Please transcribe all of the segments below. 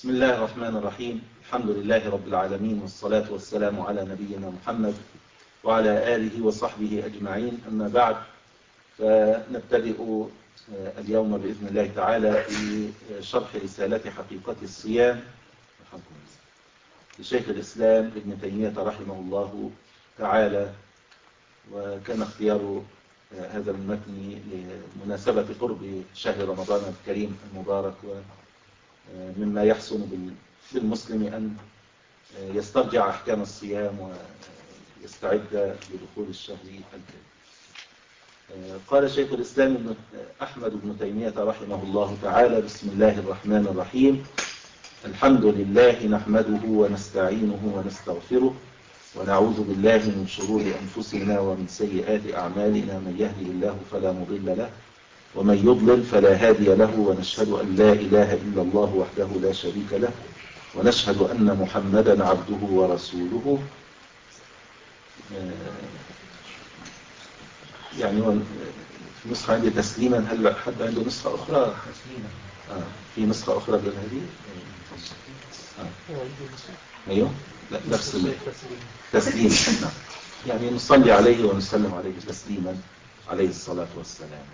بسم الله الرحمن الرحيم. الحمد لله رب العالمين، والصلاة والسلام على نبينا محمد وعلى آله وصحبه أجمعين. أما بعد، فنبتدئ اليوم بإذن الله تعالى في شرح رسالة حقيقة الصيام لشيخ الإسلام ابن تيمية رحمه الله تعالى. وكان اختيار هذا المتن لمناسبة قرب شهر رمضان الكريم المبارك، ومما يحسن بالمسلم أن يسترجع أحكام الصيام ويستعد لدخول الشهر الكريم. قال شيخ الإسلام أحمد بن تيمية رحمه الله تعالى: بسم الله الرحمن الرحيم. الحمد لله نحمده ونستعينه ونستغفره، ونعوذ بالله من شرور أنفسنا ومن سيئات أعمالنا، من يهده الله فلا مضل له ومن يضلل فلا هادي له، ونشهد أن لا إله إلا الله وحده لا شريك له، ونشهد أن محمدا عبده ورسوله. يعني في نسخة عندي تسليما، هل حد عنده نسخة أخرى؟ في نسخة أخرى غير هذه؟ أيوه، لا، نفس التسليم. يعني نصلي عليه ونسلم عليه تسليما عليه الصلاة والسلام.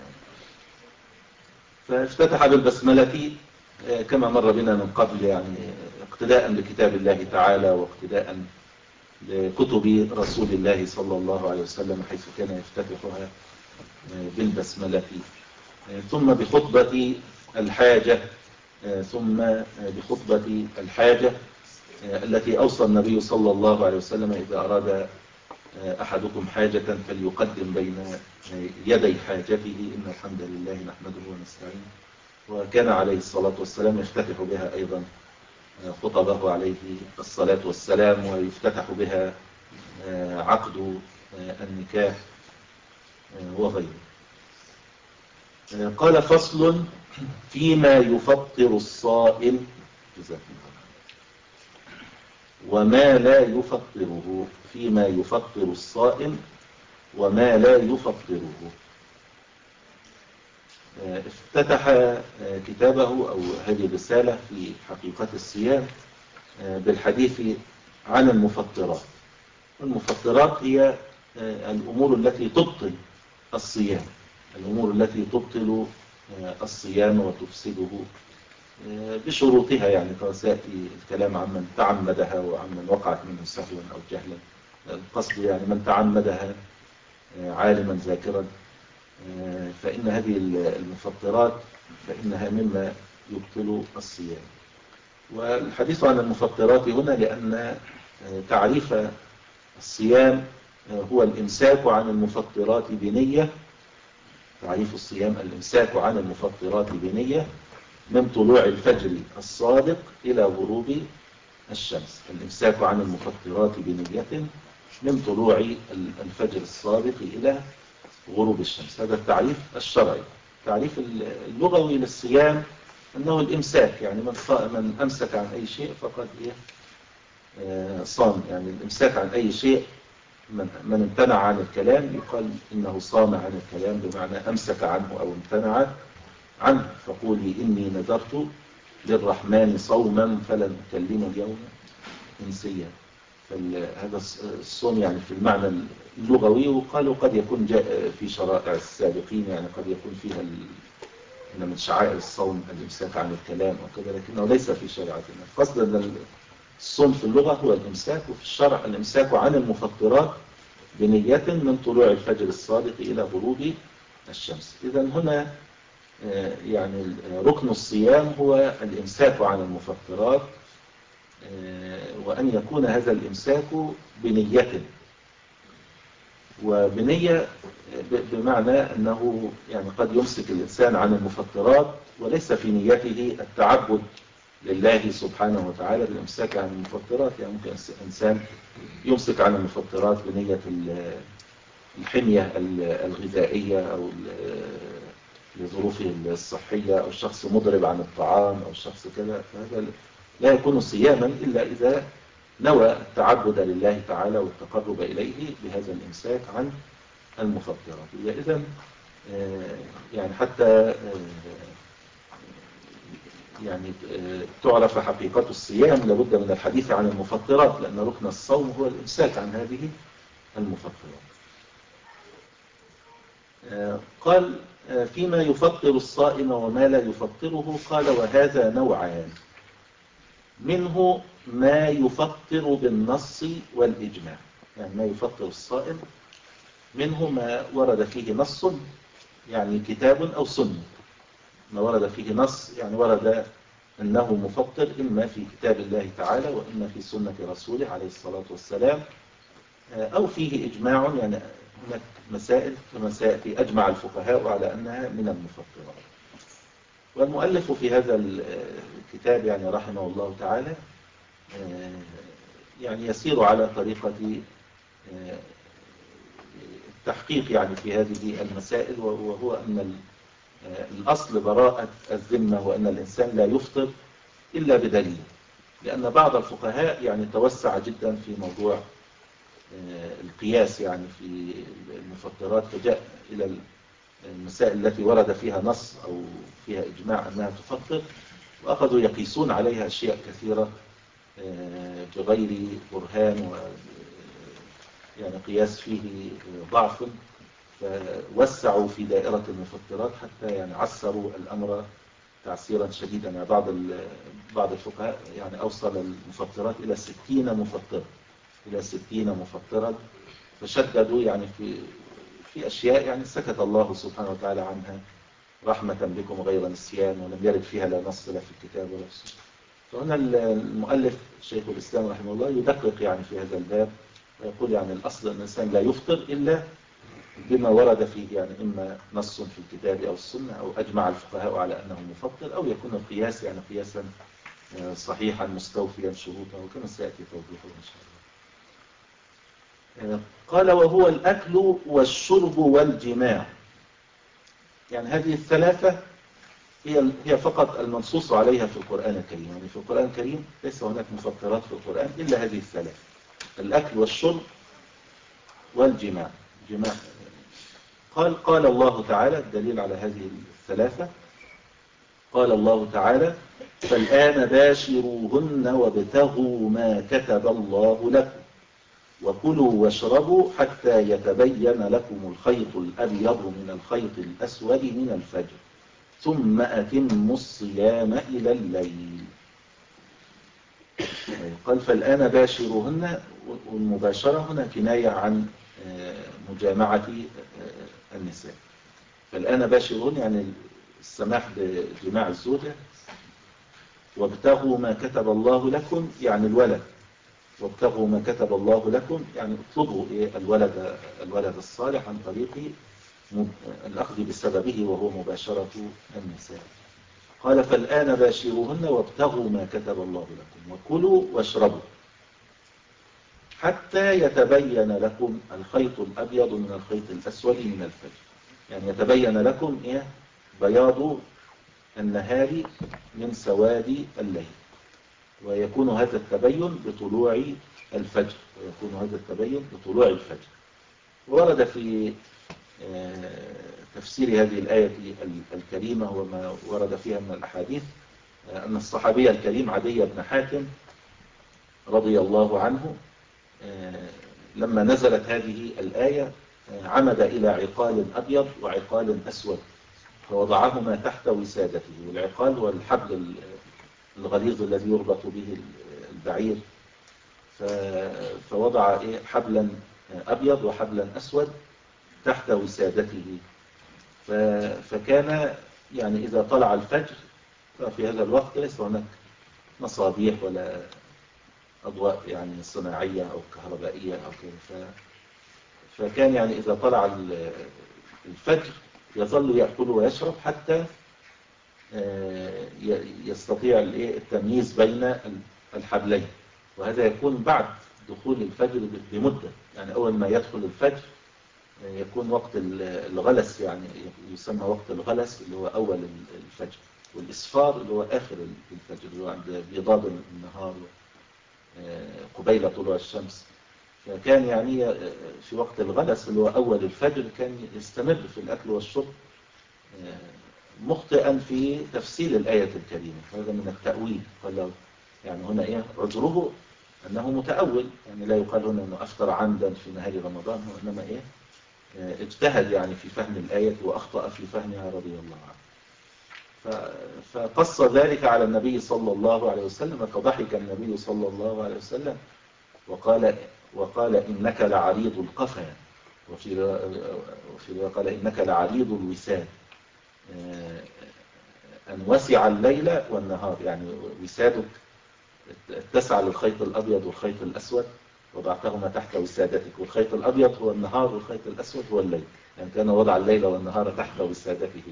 فافتتح بالبسملة كما مر بنا من قبل، يعني اقتداء بكتاب الله تعالى واقتداء لكتب رسول الله صلى الله عليه وسلم، حيث كان يفتتحها بالبسملة، ثم بخطبة الحاجة، التي أوصى النبي صلى الله عليه وسلم: إذا أراد أحدكم حاجة فليقدم بين يدي حاجته، إن الحمد لله نحمده ونستعينه. وكان عليه الصلاة والسلام يفتتح بها أيضا خطبه عليه الصلاة والسلام، ويفتتح بها عقد النكاح وغيره. قال: فصل فيما يفطر الصائم وما لا يفطره، فيما يفطر الصائم وما لا يفطره. افتتح كتابه أو هذه الرسالة في حقيقة الصيام بالحديث عن المفطرات. المفطرات هي الأمور التي تبطل الصيام، الأمور التي تبطل الصيام وتفسده بشروطها، يعني سيأتي الكلام عن من تعمدها وعن من وقعت منه سهوا أو جهلا. القصد يعني من تعمدها عالما ذاكرا، فإن هذه المفطرات فإنها مما يبطل الصيام. والحديث عن المفطرات هنا لأن تعريف الصيام هو الإمساك عن المفطرات بنية. تعريف الصيام الإمساك عن المفطرات بنية من طلوع الفجر الصادق إلى غروب الشمس. الإمساك عن المفطرات بنية من طلوع الفجر الصادق إلى غروب الشمس. هذا التعريف الشرعي. التعريف اللغوي للصيام أنه الإمساك، يعني من أمسك عن أي شيء فقد صام. يعني الإمساك عن أي شيء، من امتنع عن الكلام يقال إنه صام عن الكلام، بمعنى أمسك عنه أو امتنع عنه. فقولي إني نذرت للرحمن صوما فلن أكلم اليوم إنسيا. هذا الصوم يعني في المعنى اللغوي، وقالوا قد يكون جاء في شرائع السابقين، يعني قد يكون فيها إن من شعائر الصوم الإمساك عن الكلام وكذا، لكنه ليس في شريعتنا. قصد أن الصوم في اللغة هو الإمساك، وفي الشرع الإمساك عن المفطرات بنية من طلوع الفجر الصادق إلى غروب الشمس. إذن هنا يعني ركن الصيام هو الإمساك عن المفطرات، وأن يكون هذا الإمساك بنية. وبنية بمعنى أنه يعني قد يمسك الإنسان عن المفطرات وليس في نيته التعبد لله سبحانه وتعالى بالإمساك عن المفطرات. يعني ممكن إنسان يمسك عن المفطرات بنية الحمية الغذائية أو لظروفه الصحية، أو الشخص مضرب عن الطعام، أو الشخص كذا، فهذا لا يكون صياما إلا إذا نوى التعبد لله تعالى والتقرب إليه بهذا الإمساك عن المفطرات. إذن يعني حتى يعني تعرف حقيقة الصيام لابد من الحديث عن المفطرات، لأن ركن الصوم هو الإمساك عن هذه المفطرات. قال فيما يفطر الصائم وما لا يفطره، قال وهذا نوعان، منه ما يفطر بالنص والإجماع. يعني ما يفطر الصائم منه ما ورد فيه نص، يعني كتاب أو سنة. ما ورد فيه نص يعني ورد أنه مفطر إما في كتاب الله تعالى وإما في سنة رسوله عليه الصلاة والسلام، أو فيه إجماع، يعني هناك مسائل كما سيأتي أجمع الفقهاء على أنها من المفطرات. والمؤلف في هذا الكتاب يعني رحمه الله تعالى يعني يسير على طريقة التحقيق يعني في هذه المسائل، وهو أن الأصل براءة الذمة، وأن الإنسان لا يفطر إلا بدليل. لأن بعض الفقهاء يعني توسع جدا في موضوع القياس يعني في المفطرات، فجاء إلى المسائل التي ورد فيها نص أو فيها إجماع أنها تفطر، وأخذوا يقيسون عليها أشياء كثيرة بغير برهان، و يعني قياس فيه ضعف، فوسعوا في دائرة المفطرات حتى يعني عسروا الأمر تعسيرا شديدا. يعني بعض الفقهاء يعني أوصل المفطرات إلى 60 مفطرة، إلى 60 مفطرا، فشددوا يعني في أشياء يعني سكت الله سبحانه وتعالى عنها رحمة بكم غير نسيان، ولم يرد فيها لا نص لا في الكتاب ولا في السنة. فهنا المؤلف شيخ الإسلام رحمه الله يدقق يعني في هذا الباب، ويقول يعني الأصل أن الإنسان لا يفطر إلا بما ورد فيه، يعني إما نص في الكتاب أو السنة، أو أجمع الفقهاء على أنه مفطر، أو يكون القياس يعني قياسا صحيحا مستوفيا شروطه، وكما سيأتي توضيحه إن شاء الله. قال وهو الأكل والشرب والجماع. يعني هذه الثلاثة هي فقط المنصوص عليها في القرآن الكريم. يعني في القرآن الكريم ليس هناك مفطرات في القرآن إلا هذه الثلاثة: الأكل والشرب والجماع. جماع. قال الله تعالى، الدليل على هذه الثلاثة، قال الله تعالى: فالآن باشروهن وابتغوا ما كتب الله لكم وكلوا واشربوا حتى يتبين لكم الخيط الأبيض من الخيط الأسود من الفجر ثم أتموا الصيام إلى الليل. قال فالآن باشروهن، والمباشرة هنا كناية عن مجامعة النساء. فالآن باشروهن يعني السماح بجماع الزوجة. وابتغوا ما كتب الله لكم يعني الولد، وابتغوا ما كتب الله لكم يعني اطلبوا الولد الصالح عن طريق الأخذ بسببه وهو مباشرة النساء. قال فالآن باشروهن وابتغوا ما كتب الله لكم وكلوا واشربوا حتى يتبين لكم الخيط الأبيض من الخيط الأسود من الفجر. يعني يتبين لكم بياض النهار من سواد الليل، ويكون هذا التبين بطلوع الفجر، ورد في تفسير هذه الآية الكريمة وما ورد فيها من الأحاديث أن الصحابي الكريم عدي بن حاتم رضي الله عنه لما نزلت هذه الآية عمد إلى عقال أبيض وعقال أسود فوضعهما تحت وسادته. والعقال هو الحبل الغليظ الذي يربط به البعير، فوضع حبلا أبيض وحبلا أسود تحت وسادته. فكان يعني إذا طلع الفجر ففي هذا الوقت ليس هناك مصابيح ولا أضواء يعني صناعية أو كهربائية أو كذا، فكان يعني إذا طلع الفجر يظل يأكل ويشرب حتى يستطيع التمييز بين الحبلين. وهذا يكون بعد دخول الفجر بمدة، يعني أول ما يدخل الفجر يكون وقت الغلس، يعني يسمى وقت الغلس اللي هو أول الفجر، والإسفار اللي هو آخر الفجر اللي هو عند بيضاد النهار قبيل طلوع الشمس. فكان يعني في وقت الغلس اللي هو أول الفجر كان يستمر في الأكل والشرب مخطئا في تفسير الآية الكريمة، هذا من التأويل. قال يعني هنا إيه عذره أنه متأول، يعني لا يقال هنا أنه أفطر عمدا في نهار رمضان، وإنما إيه اجتهد يعني في فهم الآية وأخطأ في فهمها رضي الله عنه. فقص ذلك على النبي صلى الله عليه وسلم، فضحك النبي صلى الله عليه وسلم وقال إنك لعريض القفا، وفي رواية قال إنك لعريض الوساد، أن وسع الليل والنهار، يعني وسادك اتسع للخيط الأبيض والخيط الأسود وضعتهما تحت وسادتك، والخيط الأبيض هو النهار والخيط الأسود هو الليل، يعني كان وضع الليل والنهار تحت وسادته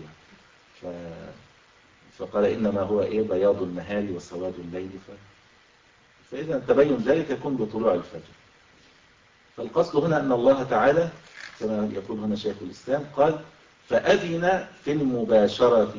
فقال إنما هو إيه بياض النهار وسواد الليل. فإذا تبين ذلك يكون بطلوع الفجر. فالقصد هنا أن الله تعالى كما يقول هنا شيخ الإسلام قال فأذن في المباشرة،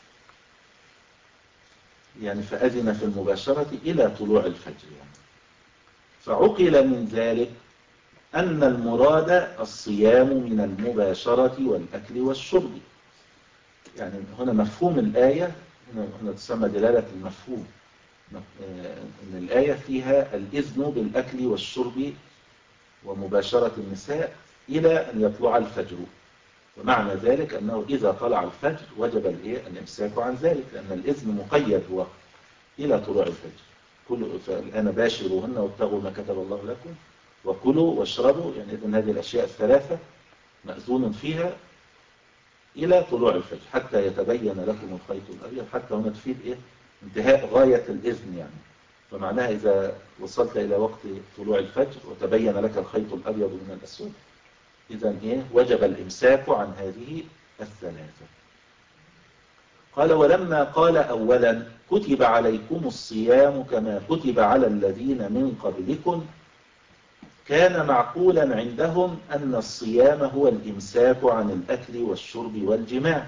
يعني فأذن في المباشرة إلى طلوع الفجر، يعني فعقل من ذلك أن المراد الصيام من المباشرة والأكل والشرب. يعني هنا مفهوم الآية، هنا تسمى دلالة المفهوم، أن الآية فيها الإذن بالأكل والشرب ومباشرة النساء إلى أن يطلع الفجر، ومعنى ذلك أنه إذا طلع الفجر وجب الإمساك عن ذلك، لأن الإذن مقيد هو إلى طلوع الفجر. فالآن باشروهن وابتغوا ما كتب الله لكم وكلوا واشربوا، يعني إذن هذه الأشياء الثلاثة مأذون فيها إلى طلوع الفجر حتى يتبين لكم الخيط الأبيض، حتى هنا تفيد انتهاء غاية الإذن يعني. فمعناها إذا وصلت إلى وقت طلوع الفجر وتبين لك الخيط الأبيض من الأسود، إذن وجب الإمساك عن هذه الثلاثة. قال ولما قال أولا كتب عليكم الصيام كما كتب على الذين من قبلكم، كان معقولا عندهم أن الصيام هو الإمساك عن الأكل والشرب والجماع،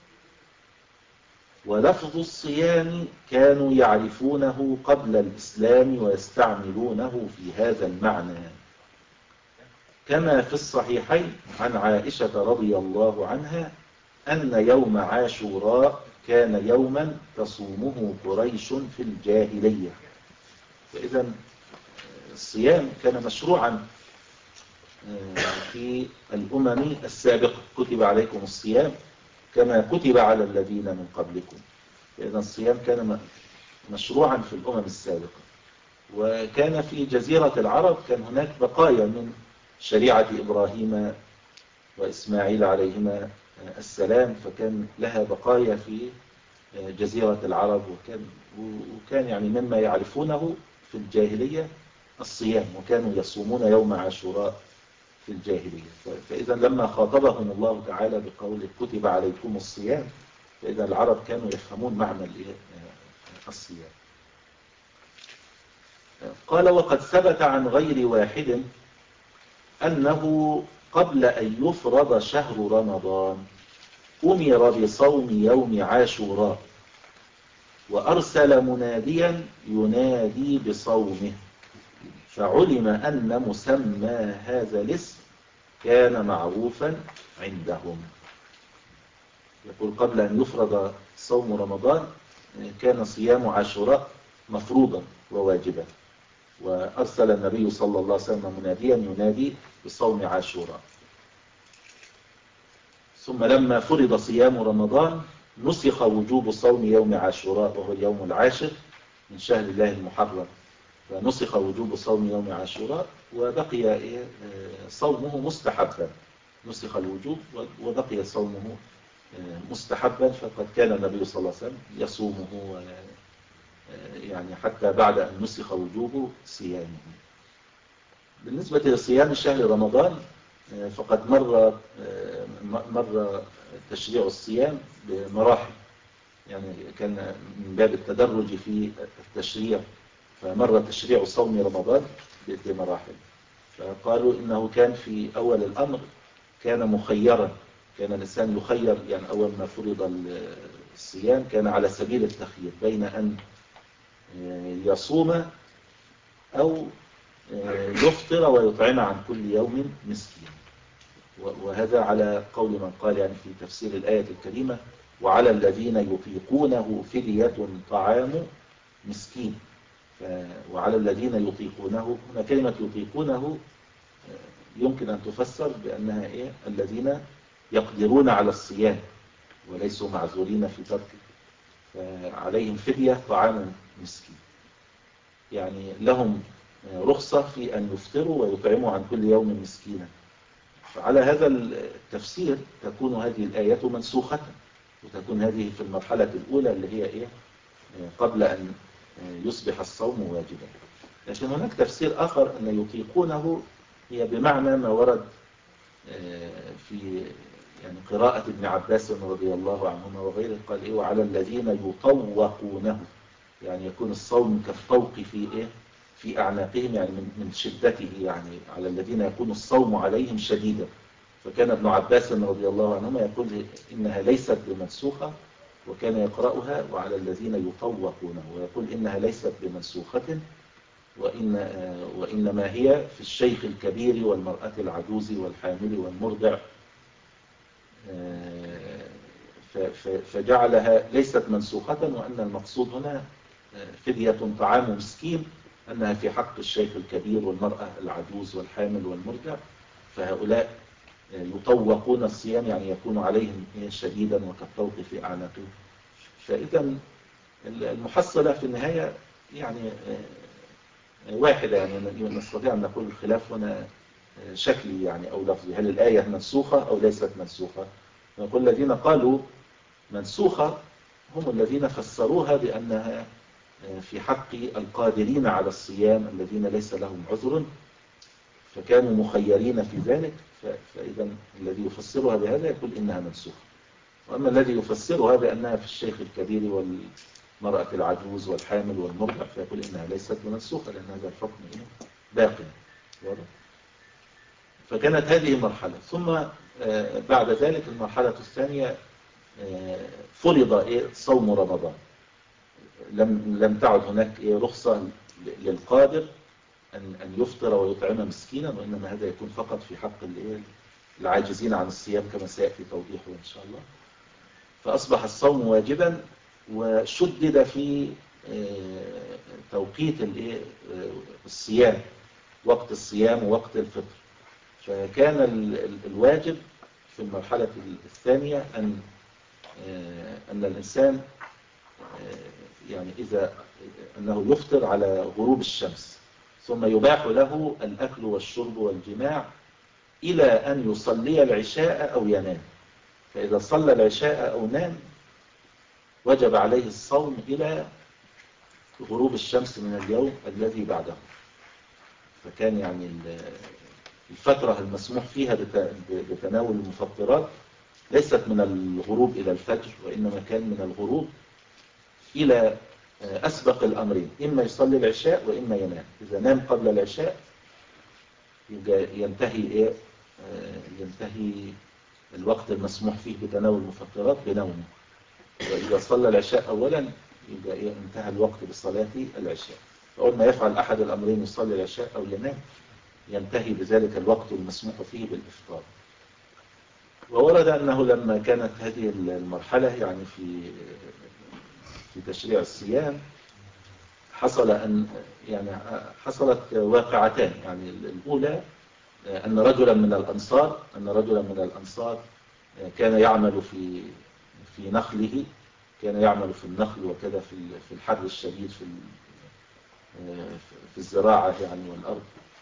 ولفظ الصيام كانوا يعرفونه قبل الإسلام ويستعملونه في هذا المعنى، كما في الصحيحين عن عائشة رضي الله عنها أن يوم عاشوراء كان يوما تصومه قريش في الجاهلية. فإذا الصيام كان مشروعا في الأمم السابقة، كتب عليكم الصيام كما كتب على الذين من قبلكم. فإذا الصيام كان مشروعا في الأمم السابقة، وكان في جزيرة العرب كان هناك بقايا من شريعة إبراهيم وإسماعيل عليهما السلام، فكان لها بقايا في جزيرة العرب، وكان يعني مما يعرفونه في الجاهلية الصيام، وكانوا يصومون يوم عاشوراء في الجاهلية. فإذا لما خاطبهم الله تعالى بقول كتب عليكم الصيام، فإذا العرب كانوا يفهمون معنى الصيام. قال وقد ثبت عن غير واحد أنه قبل أن يفرض شهر رمضان أمر بصوم يوم عاشوراء، وأرسل مناديا ينادي بصومه، فعلم أن مسمى هذا الاسم كان معروفا عندهم. يقول قبل أن يفرض صوم رمضان كان صيام عاشوراء مفروضا وواجبا، وأرسل النبي صلى الله عليه وسلم مناديا ينادي بصوم عاشوراء. ثم لما فرض صيام رمضان نسخ وجوب صوم يوم عاشوراء وهو اليوم العاشر من شهر الله المحرم، فنسخ وجوب صوم يوم عاشوراء وبقي صومه مستحبا، نسخ الوجوب وبقي صومه مستحبا، فقد كان النبي صلى الله عليه وسلم يصومه يعني حتى بعد أن نسخ وجوب صيامه. بالنسبة لصيام شهر رمضان فقد مر تشريع الصيام بمراحل، يعني كان من باب التدرج في التشريع، فمر تشريع صوم رمضان بمراحل. فقالوا إنه كان في أول الأمر كان مخيرا، كان الإنسان يخير، يعني أول ما فرض الصيام كان على سبيل التخيير بين أن يصوم أو يفطر ويطعم عن كل يوم مسكين. وهذا على قول من قال يعني في تفسير الآية الكريمة وعلى الذين يطيقونه فدية طعام مسكين. وعلى الذين يطيقونه، هنا كلمة يطيقونه يمكن أن تفسر بأنها إيه؟ الذين يقدرون على الصيام وليسوا معذورين في تركه، فعليهم فدية طعام مسكين، يعني لهم رخصة في أن يفطروا ويطعموا عن كل يوم مسكينا. فعلى هذا التفسير تكون هذه الآية منسوخة، وتكون هذه في المرحلة الأولى اللي هي إيه؟ قبل أن يصبح الصوم واجبا. لكن هناك تفسير آخر أن يطيقونه هي بمعنى ما ورد في يعني قراءة ابن عباس رضي الله عنهما وغيره، قال إيه؟ وعلى الذين يطوقونه، يعني يكون الصوم كالطوق في إيه؟ في أعناقهم، يعني من شدته، يعني على الذين يكون الصوم عليهم شديدا. فكان ابن عباس رضي الله عنهما يقول إنها ليست بمنسوخة، وكان يقرأها وعلى الذين يطوقونه، ويقول إنها ليست بمنسوخة، وإنما هي في الشيخ الكبير والمرأة العجوز والحامل والمرضع، فجعلها ليست منسوخة، وأن المقصود هنا فدية طعام مسكين، أنها في حق الشيخ الكبير والمرأة العجوز والحامل والمرضع، فهؤلاء يطوقون الصيام، يعني يكون عليهم شديدا وكالطوق في أعناقهم. فإذا المحصلة في النهاية يعني واحدة، يعني نستطيع أن نقول الخلاف هنا شكلي يعني أو لفظي، هل الآية منسوخة أو ليست منسوخة؟ نقول الذين قالوا منسوخة هم الذين فسروها بأنها في حق القادرين على الصيام الذين ليس لهم عذر، فكانوا مخيرين في ذلك، فإذا الذي يفسرها بهذا يقول إنها منسوخة. وأما الذي يفسرها بأنها في الشيخ الكبير والمرأة العجوز والحامل والمرضع فيقول إنها ليست منسوخة، لأن هذا الحكم باقي. فكانت هذه مرحلة، ثم بعد ذلك المرحلة الثانية فرض صوم رمضان. لم تعد هناك رخصة للقادر أن يفطر ويطعم مسكينا، وإنما هذا يكون فقط في حق العاجزين عن الصيام كما سيأتي توضيحه إن شاء الله. فأصبح الصوم واجبا، وشدد في توقيت الصيام، وقت الصيام ووقت الفطر. فكان الواجب في المرحلة الثانية أن الإنسان يعني أنه يفطر على غروب الشمس، ثم يباح له الأكل والشرب والجماع إلى أن يصلي العشاء أو ينام. فإذا صلى العشاء أو نام وجب عليه الصوم إلى غروب الشمس من اليوم الذي بعده. فكان يعني الفترة المسموح فيها بتناول المفطرات ليست من الغروب إلى الفجر، وإنما كان من الغروب إلى أسبق الأمرين، إما يصلي العشاء وإما ينام. إذا نام قبل العشاء ينتهي الوقت المسموح فيه بتناول المفطرات بنومه، وإذا صلى العشاء أولا يبقى انتهى الوقت بصلاة العشاء. فأول ما يفعل أحد الأمرين يصلي العشاء أو ينام ينتهي بذلك الوقت المسموح فيه بالإفطار. وورد أنه لما كانت هذه المرحلة يعني في تشريع الصيام حصلت واقعتان. يعني الأولى أن رجلا من الأنصار كان يعمل في نخله، كان يعمل في النخل وكذا في الحر الشديد في الزراعة يعني والأرض.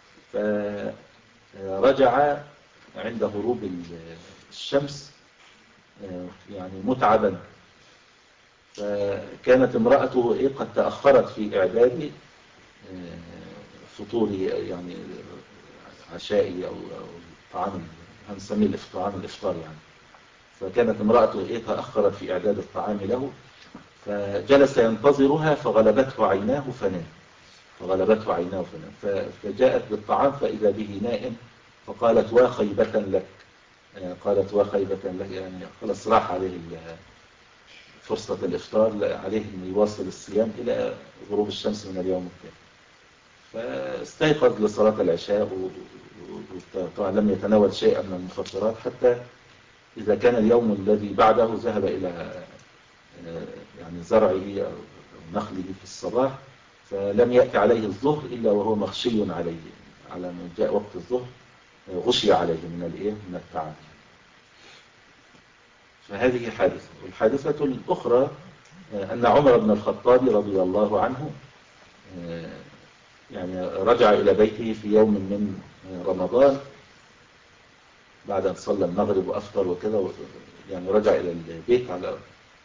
فرجع عند غروب الشمس يعني متعبا، فكانت امرأته قد تأخرت في إعداد فطوري يعني عشائي أو طعام هنسميه طعام الإفطار يعني. فكانت امرأته تأخرت في إعداد الطعام له، فجلس ينتظرها فغلبته عيناه فنام. فجاءت بالطعام فإذا به نائم، فقالت وخيبة لك. يعني خلاص راح عليه فرصة الإفطار، عليه أن يواصل الصيام إلى غروب الشمس من اليوم التالي. فاستيقظ لصلاة العشاء، وطبعا لم يتناول شيئا من المفطرات حتى إذا كان اليوم الذي بعده ذهب إلى يعني زرعه أو نخله في الصباح، فلم يأتي عليه الظهر إلا وهو مغشي عليه، على ما جاء وقت الظهر غشي عليه من التعب. فهذه حادثة. والحادثة الأخرى أن عمر بن الخطاب رضي الله عنه يعني رجع إلى بيته في يوم من رمضان بعد أن صلى المغرب وأفطر وكذا، يعني رجع إلى البيت على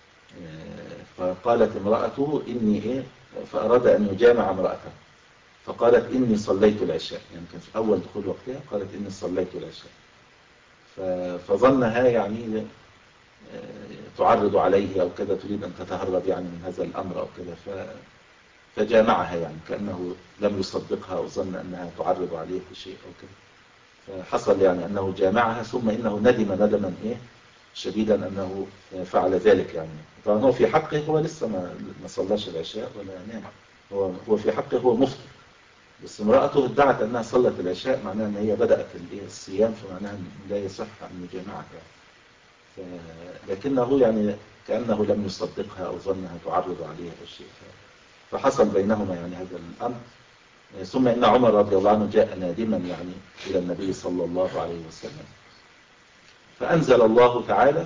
فقالت امرأته إني فأراد أن يجامع امرأته، فقالت إني صليت العشاء، يعني كان في أول دخول وقتها قالت إني صليت العشاء. فظنها يعني تعرض عليه أو كذا، تريد أن تتهرب يعني من هذا الأمر أو كذا، فجامعها يعني كأنه لم يصدقها أو ظن أنها تعرض عليه بشيء أو كذا، فحصل يعني أنه جامعها، ثم إنه ندم ندما شديدا أنه فعل ذلك. يعني طبعا هو في حقه هو لسه ما صلاش العشاء ولا نام، هو في حقه هو مفطر، بس امرأته ادعت أنها صلت العشاء، معناها أن هي بدأت الصيام، فمعناها لا يصح أن يجامعها يعني. لكنه يعني كأنه لم يصدقها أو ظنها تعرض عليه أو شيء، فحصل بينهما يعني هذا الأمر. ثم إن عمر رضي الله عنه جاء نادما يعني إلى النبي صلى الله عليه وسلم، فأنزل الله تعالى.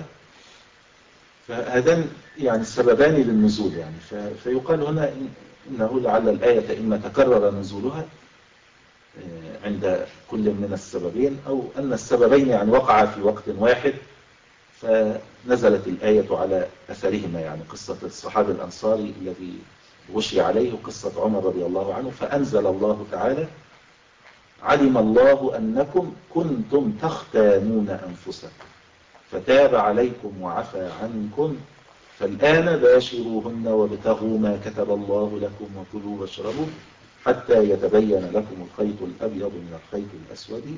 فهذان يعني السببان للنزول يعني، فيقال هنا إنه لعل الآية إما تكرر نزولها عند كل من السببين، أو أن السببين يعني وقعا في وقت واحد، فنزلت الآية على أثرهما، يعني قصة الصحابي الأنصاري الذي غشي عليه وقصة عمر رضي الله عنه. فأنزل الله تعالى: علم الله أنكم كنتم تختانون أنفسكم فتاب عليكم وعفى عنكم فالآن باشروهن وابتغوا ما كتب الله لكم وكلوا واشربوا حتى يتبين لكم الخيط الأبيض من الخيط الأسود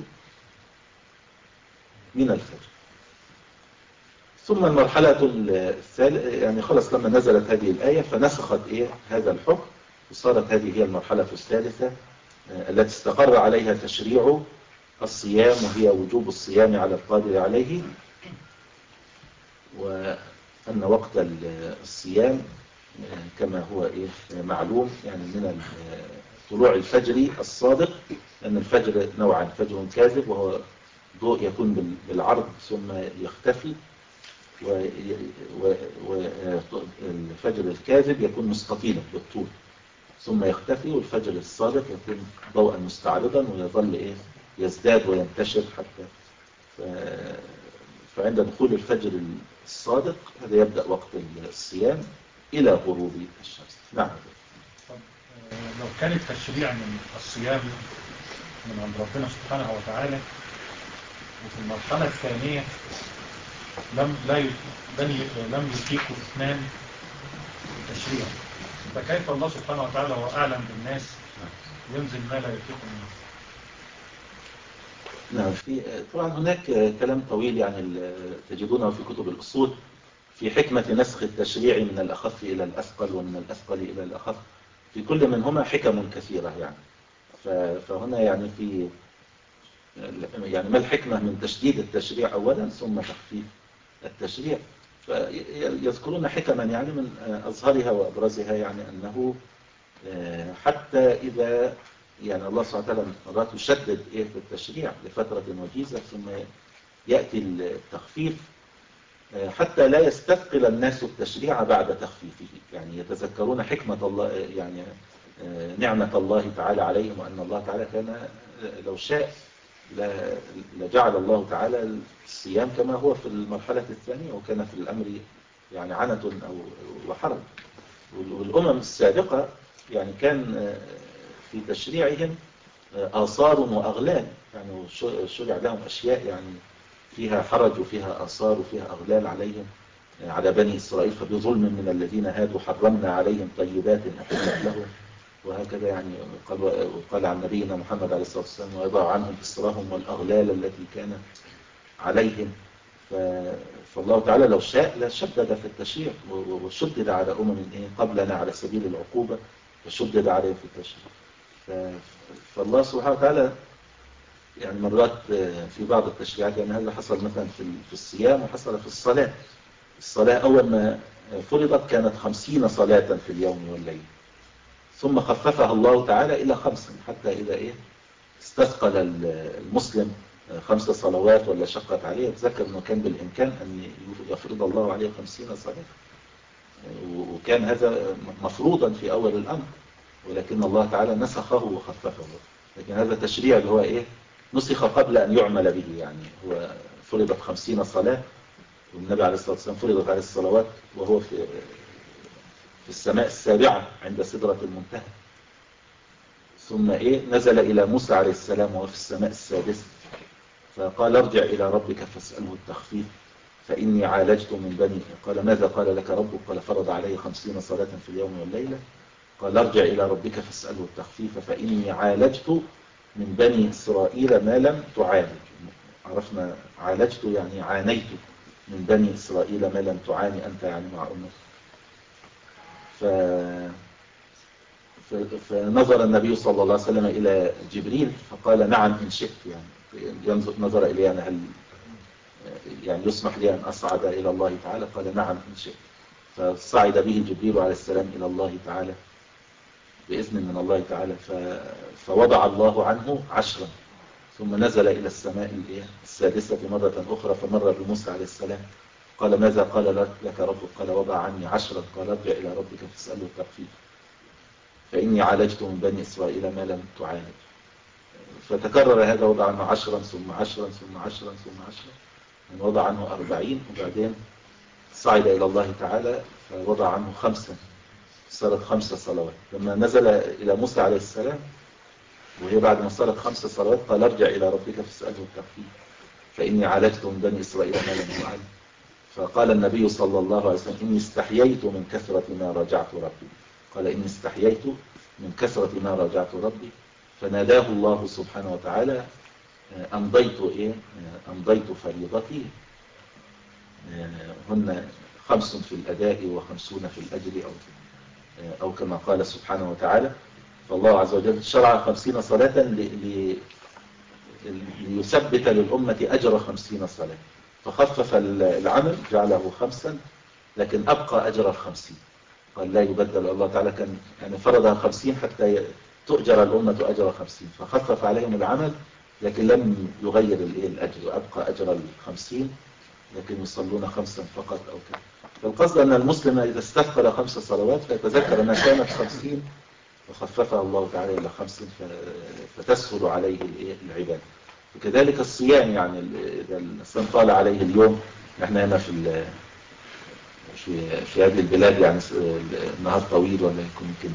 من الفجر. ثم المرحلة الثالثة يعني خلص لما نزلت هذه الآية فنسخت هذا الحكم، وصارت هذه هي المرحلة الثالثة التي استقر عليها تشريع الصيام، وهي وجوب الصيام على القادر عليه، وأن وقت الصيام كما هو معلوم يعني من طلوع الفجر الصادق، أن الفجر نوعان: فجر كاذب وهو ضوء يكون بالعرض ثم يختفي، والفجر الكاذب يكون مستطيلا بالطول ثم يختفي، والفجر الصادق يكون ضوءا مستعرضا ويظل يزداد وينتشر حتى فعند دخول الفجر الصادق هذا يبدأ وقت الصيام إلى غروب الشمس. نعم. لو كان التشريع من الصيام من عند ربنا سبحانه وتعالى، وفي المرحلة الثانية لم يطيقوا اثنان التشريع، فكيف الله سبحانه وتعالى هو أعلم بالناس ينزل ما لا يطيق الناس؟ نعم. طبعا هناك كلام طويل يعني تجدونه في كتب الأصول في حكمة نسخ التشريع من الأخف إلى الأثقل ومن الأثقل إلى الأخف، في كل منهما حكم كثيرة يعني. فهنا يعني يعني ما الحكمة من تشديد التشريع أولا ثم تخفيف التشريع؟ فيذكرون حكما يعني من أظهرها وأبرزها يعني أنه حتى إذا يعني الله سبحانه وتعالى مرات يشدد في التشريع لفترة وجيزة ثم يأتي التخفيف حتى لا يستثقل الناس التشريع بعد تخفيفه، يعني يتذكرون حكمة الله يعني نعمة الله تعالى عليهم، وأن الله تعالى كان لو شاء لجعل الله تعالى الصيام كما هو في المرحلة الثانية، وكان في الأمر يعني عنة أو وحرج. والأمم السابقة يعني كان في تشريعهم آثار وأغلال، يعني شرع لهم أشياء يعني فيها حرج وفيها آثار وفيها أغلال عليهم على بني إسرائيل، فبظلم من الذين هادوا حرمنا عليهم طيبات أحلت لهم، وهكذا يعني قال عن نبينا محمد عليه الصلاة والسلام: ويضع عنهم إصرهم والأغلال التي كانت عليهم. فالله تعالى لو شاء لشدد في التشريع وشدد على قبلنا على سبيل العقوبة، فشدد عليه في التشريع. فالله سبحانه وتعالى يعني مرات في بعض التشريعات، يعني هذا حصل مثلا في الصيام وحصل في الصلاة. الصلاة أول ما فرضت كانت 50 صلاة في اليوم والليل، ثم خففها الله تعالى إلى 5، حتى إذا استثقل المسلم 5 صلوات ولا شقت عليه، يتذكر أنه كان بالإمكان أن يفرض الله عليه 50 صلاة، وكان هذا مفروضا في أول الأمر، ولكن الله تعالى نسخه وخففه. لكن هذا تشريع اللي هو نسخ قبل أن يعمل به، يعني هو فرضت 50 صلاة، والنبي عليه الصلاة والسلام فرضت عليه الصلوات وهو في السماء السابعة عند سدرة المنتهى، ثم نزل إلى موسى عليه السلام وهو في السماء السادسة، فقال ارجع إلى ربك فاسأله التخفيف فإني عالجت من بني. قال ماذا قال لك ربك؟ قال فرض عليه 50 صلاة في اليوم والليلة. قال ارجع إلى ربك فاسأله التخفيف فإني عالجت من بني إسرائيل ما لم تعالج. عرفنا عالجت يعني عانيت من بني إسرائيل ما لم تعاني أنت، يعني مع أمك. فنظر النبي صلى الله عليه وسلم إلى جبريل فقال نعم إن شئت، يعني نظر إلي أنا، هل يعني يسمح لي أن أصعد إلى الله تعالى؟ قال نعم إن شئت. فصعد به جبريل عليه السلام إلى الله تعالى بإذن من الله تعالى، فوضع الله عنه 10، ثم نزل إلى السماء السادسة مرة أخرى، فمر بموسى عليه السلام. قال ماذا قال لك ربك؟ قال وضع عني 10. قال ارجع إلى ربك فاسأله التخفيف فإني عالجت من بني إسرائيل ما لم تعالج. فتكرر هذا، وضع عنه 10 ثم 10 ثم 10 ثم 10، من وضع عنه 40، وبعدين صعد إلى الله تعالى فوضع عنه 5، صارت 5 صلوات. لما نزل إلى موسى عليه السلام وهي بعد ما صارت 5 صلوات قال ارجع إلى ربك فاسأله التخفيف فإني عالجت من بني إسرائيل ما لم تعالج. فقال النبي صلى الله عليه وسلم إني استحييت من كثرة ما راجعت ربي. قال إني استحييت من كثرة ما راجعت ربي. فناداه الله سبحانه وتعالى أمضيت فريضتي، هن 5 في الأداء و50 في الأجر، أو كما قال سبحانه وتعالى. فالله عز وجل شرع 50 صلاة ليثبت للأمة أجر 50 صلاة، فخفف العمل جعله 5، لكن أبقى أجر 50. قال لا يبدل. الله تعالى كان يعني فرضها 50 حتى تؤجر الأمة أجر 50، فخفف عليهم العمل لكن لم يغير الأجر، أبقى أجر 50 لكن يصلون 5 فقط أو كذا. فالقصد أن المسلم إذا استثقل 5 صلوات فيتذكر أنها كانت 50 وخففها الله تعالى إلى 5 فتسهل عليه العبادة. وكذلك الصيام، يعني إذا الإنسان طال عليه اليوم، نحن هنا في هذه البلاد يعني النهار طويل ولا يمكن،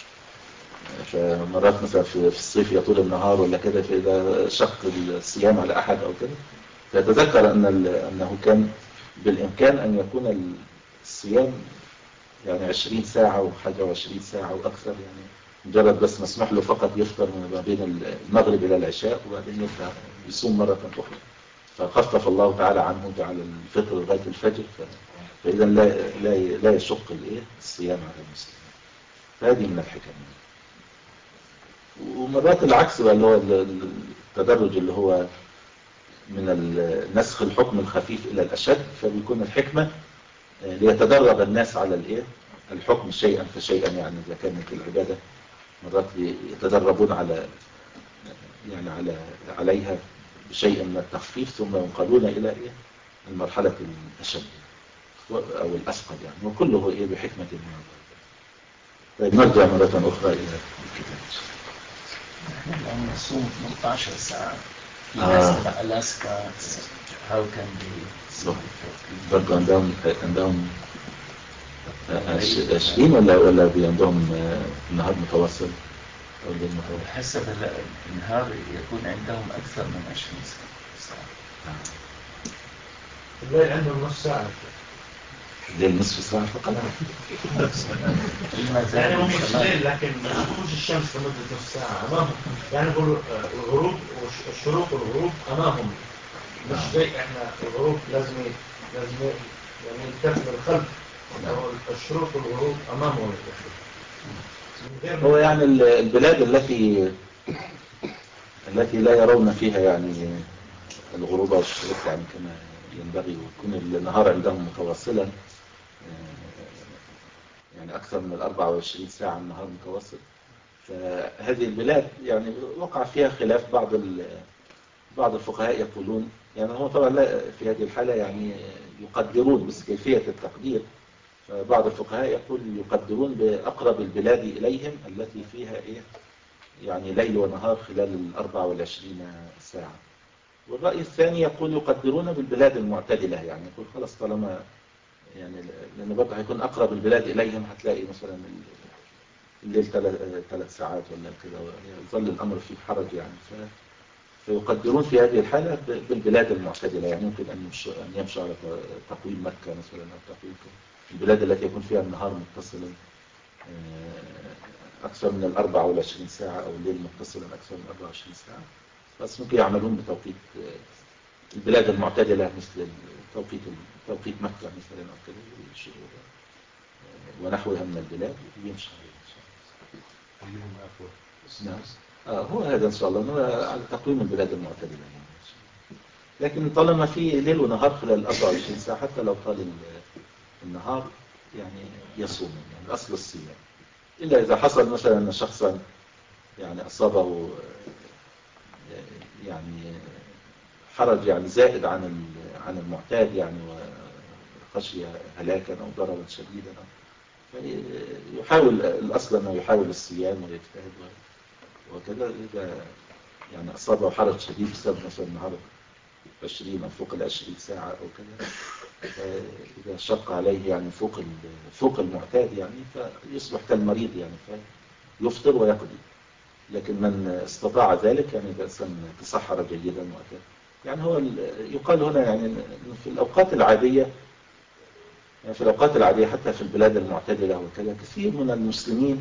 فمرات مثلا في الصيف يطول النهار ولا كده، فإذا شق الصيام على أحد أو كده فيتذكر أنه كان بالإمكان أن يكون الصيام يعني 20 ساعة وحاجة و20 ساعة وأكثر، يعني مجرد بس مسموح له فقط يفطر ما بين المغرب إلى العشاء وبعدين يبدأ يصوم مرة أخرى. فخفف الله تعالى عنه جعل الفطر لغاية الفجر، فإذا لا يشق الصيام على المسلم. فهذه من الحكم. ومرات العكس بقى، اللي هو التدرج اللي هو من نسخ الحكم الخفيف إلى الأشد، فبيكون الحكمة ليتدرب الناس على الحكم شيئا فشيئا. يعني إذا كانت العبادة مرات يتدربون عليها بشيء من التخفيف ثم ينقلون إلى المرحلة الأشد أو الأثقل، يعني وكله بحكمة من الله. طيب نرجع مرة أخرى إلى الكتاب. نحن نصوم 18 ساعة في ناس تبع ألاسكا how can be برضو عندهم 20 ولا عندهم نهار متواصل أو حسب النهار يكون عندهم أكثر من 20 ساعة. الليل عندهم نص ساعة. الليل نصف ساعة فقط. يعني هم مش الليل لكن خروج الشمس لمدة نص ساعة أمامهم، يعني الغروب والشروق والغروب أمامهم، مش زي احنا الغروب لازم يعني يلتفت للخلف، الشروق والغروب أمامهم. هو يعني البلاد التي التي لا يرون فيها يعني الغروب والشروق يعني كما ينبغي، ويكون النهار عندهم متواصلا، يعني أكثر من 24 ساعة النهار متواصل. فهذه البلاد يعني وقع فيها خلاف. بعض الفقهاء يقولون يعني هو طبعا لا في هذه الحالة يعني يقدرون بس كيفية التقدير. فبعض الفقهاء يقول يقدرون بأقرب البلاد إليهم التي فيها يعني ليل ونهار خلال 24 ساعة. والرأي الثاني يقول يقدرون بالبلاد المعتدلة، يعني يقول خلاص طالما يعني لأن برضه هيكون أقرب البلاد إليهم هتلاقي مثلا الليل 3 ساعات ولا كده، يظل الأمر فيه حرج يعني. فيقدرون في هذه الحالة بالبلاد المعتدلة، يعني يمكن أن يمشوا على تقويم مكة مثلا أو تقويم البلاد التي يكون فيها النهار متصلا أكثر من 24 ساعة أو الليل متصلا أكثر من 24 ساعة. بس ممكن يعملون بتوقيت البلاد المعتدلة مثل توقيت مكة مثلا أو كده ونحوها من البلاد يمشي عليها إن شاء الله. أيهم أفضل؟ نعم. هو هذا إن شاء الله على تقويم البلاد المعتدلة يعني. لكن طالما في ليل ونهار خلال 24 ساعة حتى لو طال النهار يعني يصوم، يعني أصل الصيام. إلا إذا حصل مثلا أن شخصا يعني أصابه يعني حرج يعني زائد عن المعتاد يعني وخشي هلاكا أو ضررا شديدا، يحاول الأصل أنه يحاول الصيام ويجتهد وكذا. إذا يعني أصابه حرج شديد بسبب مثلا نهار 20 أو فوق 20 ساعة أو كذا، إذا شق عليه يعني فوق المعتاد يعني فيصبح كالمريض يعني فيفطر ويقضي. لكن من استطاع ذلك يعني إذا تسحر جيدا وكذا يعني هو يقال هنا يعني في الأوقات العادية، يعني في الأوقات العادية حتى في البلاد المعتدلة وكذا كثير من المسلمين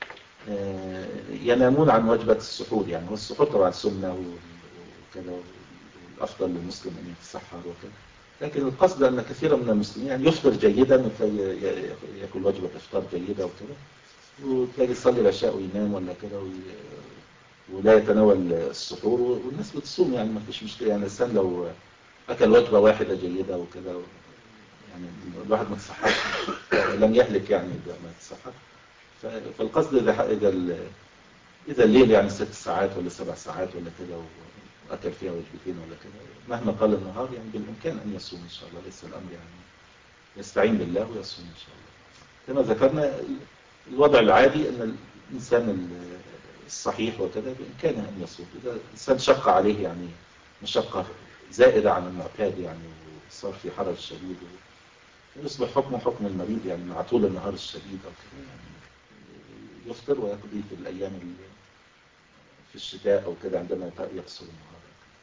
ينامون عن وجبة السحور. يعني والسحور طبعا سنة وكذا، والأفضل للمسلم أن يتسحر وكذا. لكن القصد أن كثيرا من المسلمين يعني يفطر جيدا ويأكل وجبة إفطار جيدة وكذا، وتلاقي يصلي العشاء وينام ولا كذا ولا يتناول السحور، والناس بتصوم يعني ما فيش مشكلة. يعني الإنسان لو أكل وجبة واحدة جيدة وكذا يعني الواحد ما تسحر لم يهلك يعني إذا ما تسحر. فالقصد إذا الليل يعني 6 ساعات ولا 7 ساعات ولا كذا وأكل فيها وجبتين ولا كذا مهما طال النهار يعني بالإمكان أن يصوم إن شاء الله. ليس الأمر يعني يستعين بالله ويصوم إن شاء الله. كما ذكرنا الوضع العادي أن الإنسان الصحيح وكذا بإمكانه أن يصوم. إذا الإنسان شق عليه يعني مشقة زائدة عن المعتاد يعني وصار في حرج شديد يصبح حكم المريض يعني مع طول النهار الشديد أو كذا يعني يفطر ويقضي في الأيام في الشتاء أو كذا عندما يقصر النهار.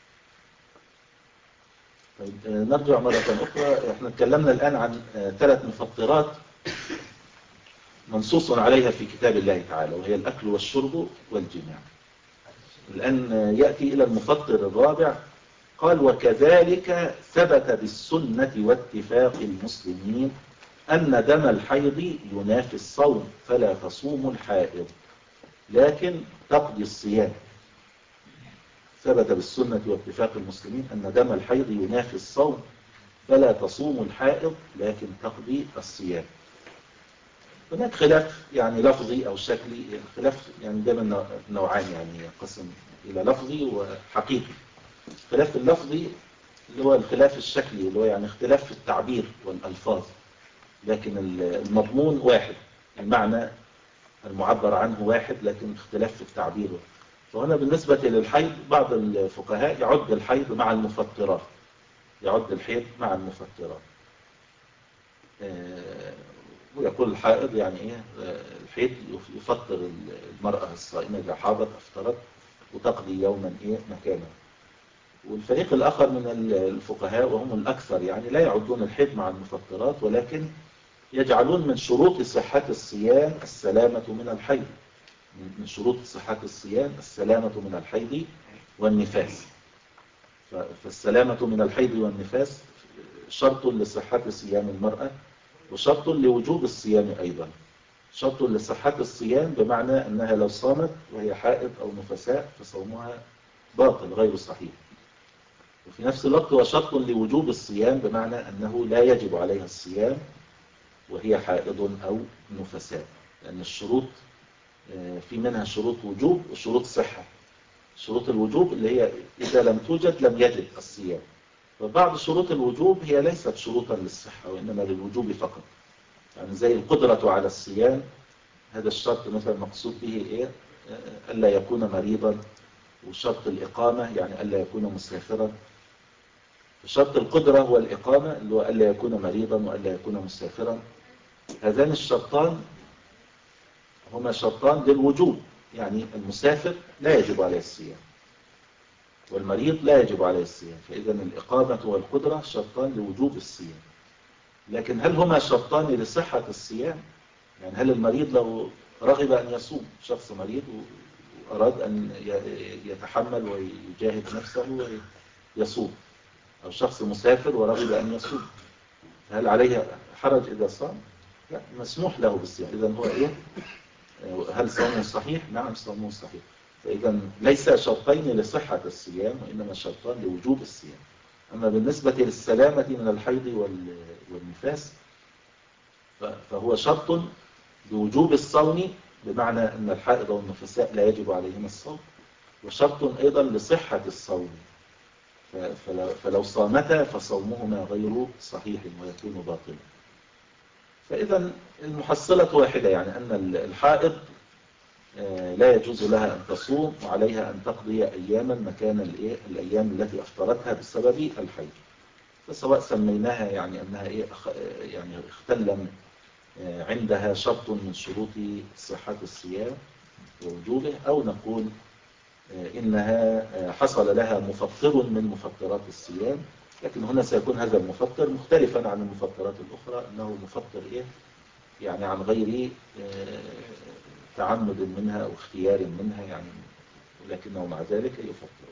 طيب نرجع مرة أخرى. احنا اتكلمنا الآن عن 3 مفطرات منصوص عليها في كتاب الله تعالى، وهي الأكل والشرب والجماع. الآن يأتي إلى المفطر الرابع. قال وكذلك ثبت بالسنة واتفاق المسلمين أن دم الحيض ينافي الصوم فلا تصوم الحائض لكن تقضي الصيام. ثبت بالسنة واتفاق المسلمين أن دم الحيض ينافي الصوم فلا تصوم الحائض لكن تقضي الصيام. هناك خلاف يعني لفظي أو شكلي. خلاف يعني دائما نوعان يعني ينقسم إلى لفظي وحقيقي. الخلاف اللفظي اللي هو الخلاف الشكلي اللي هو يعني اختلاف في التعبير والألفاظ، لكن المضمون واحد، المعنى المعبر عنه واحد لكن اختلاف في التعبير. فهنا بالنسبة للحيض بعض الفقهاء يعد الحيض مع المفطرات، يعد الحيض مع المفطرات. ويقول الحائض يعني ايه الحيض يفطر المرأة الصائمة إذا حاضت أفطرت وتقضي يوما ايه مكانه. والفريق الآخر من الفقهاء وهم الأكثر يعني لا يعدون الحيض مع المفطرات، ولكن يجعلون من شروط صحة الصيام السلامة من الحيض. من شروط صحة الصيام السلامة من الحيض والنفاس. فالسلامة من الحيض والنفاس شرط لصحة صيام المرأة وشرط لوجوب الصيام أيضا. شرط لصحة الصيام بمعنى أنها لو صامت وهي حائض أو نفساء فصومها باطل غير صحيح. وفي نفس الوقت هو شرط لوجوب الصيام، بمعنى أنه لا يجب عليها الصيام وهي حائض أو نفساء، لأن الشروط في منها شروط وجوب وشروط صحة. شروط الوجوب اللي هي إذا لم توجد لم يجب الصيام، وبعض شروط الوجوب هي ليست شروطا للصحة وإنما للوجوب فقط، يعني زي القدرة على الصيام، هذا الشرط مثلا مقصود به إيه؟ ألا يكون مريضا. وشرط الإقامة يعني ألا يكون مسافرا. شرط القدرة هو الإقامة اللي هو ألا يكون مريضا وألا يكون مسافرا. هذان الشرطان هما شرطان للوجوب، يعني المسافر لا يجب عليه الصيام والمريض لا يجب عليه الصيام، فإذا الإقامة والقدرة شرطان لوجوب الصيام. لكن هل هما شرطان لصحة الصيام؟ يعني هل المريض لو رغب أن يصوم، شخص مريض وأراد أن يتحمل ويجاهد نفسه ويصوم، أو شخص مسافر ورغب أن يصوم، هل عليه حرج إذا صام؟ لا، مسموح له بالصيام. إذن هو إيه؟ هل صومه صحيح؟ نعم صومه صحيح. فإذا ليس شرطين لصحة الصيام وإنما شرطان لوجوب الصيام. أما بالنسبة للسلامة من الحيض والنفاس فهو شرط لوجوب الصوم، بمعنى أن الحائض والنفساء لا يجب عليهما الصوم، وشرط أيضا لصحة الصوم، فلو صامتا فصومهما غير صحيح ويكون باطلا. فإذا المحصلة واحدة، يعني أن الحائض لا يجوز لها أن تصوم وعليها أن تقضي أياما مكان الأيام التي أفطرتها بسبب الحيض. فسواء سميناها يعني أنها يعني اختل عندها شرط من شروط صحة الصيام ووجوبه، أو نقول إنها حصل لها مفطر من مفطرات الصيام، لكن هنا سيكون هذا المفطر مختلفا عن المفطرات الأخرى، أنه مفطر يعني عن غير تعمد منها أو اختيار منها، يعني ولكنه مع ذلك يفطر.